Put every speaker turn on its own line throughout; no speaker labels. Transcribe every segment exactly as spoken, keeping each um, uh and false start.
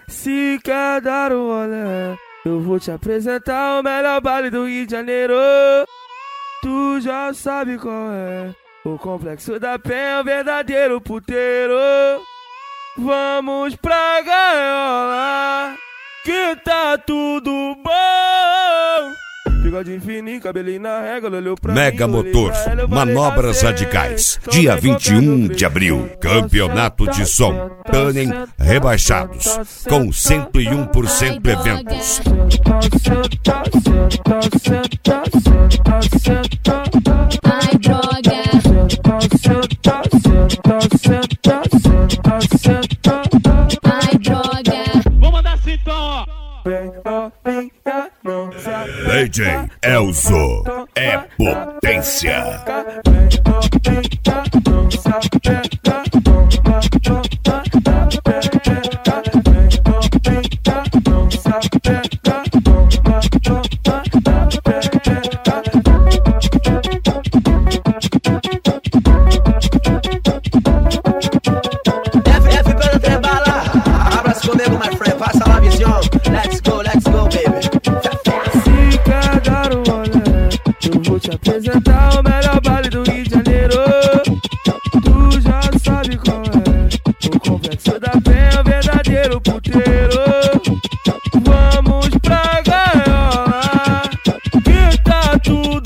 Se quer dar um rolê, eu vou te apresentar o melhor baile do Rio de Janeiro. Tu já sabe qual é. O Complexo da Penha é o verdadeiro puteiro. Vamos pra gaiola, que tá tudo bom. Bigode fininho, cabelinho na régua, olhou pra
Mega
mim,
Motor,
ela,
manobras
assim,
radicais. Dia vinte e um de abril, campeonato de som. Tanem rebaixados, com cento e um por cento eventos.
Ai, droga. Ai, droga.
Vou mandar assim então, ó.
D J Elzo é potência.
F F pelo Trebala, abraço comigo, my friend, passa lá, visão. Let's go, let's go, baby.
Se quer dar um rolê, eu vou te apresentar o melhor baile do Rio de Janeiro. Tu já sabe qual é. O Complexo da Penha é o verdadeiro puteiro. Vamos pra gaiola, que tá tudo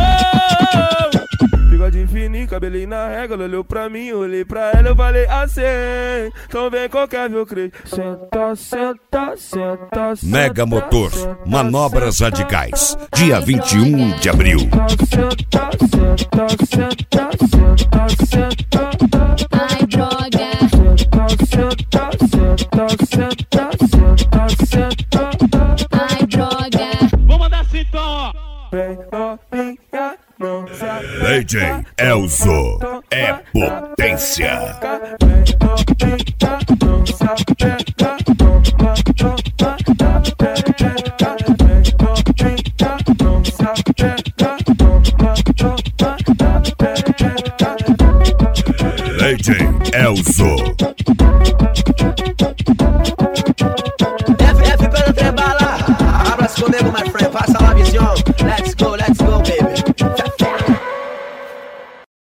bom. Bigode fininho, cabelinho na régua, ela olhou pra mim, olhei pra ela, eu falei assim. Então vem qualquer meu creio. Senta, senta, senta, senta.
Mega Motor, manobras radicais. Dia vinte e um de abril.
Senta, senta, senta, senta, senta.
Ai, droga.
Senta, senta, senta, senta, senta.
Ai, droga.
Vou mandar assim então, ó.
Vem novinha, não se
D J Elzo é potência.
Vem novinha, não se apega.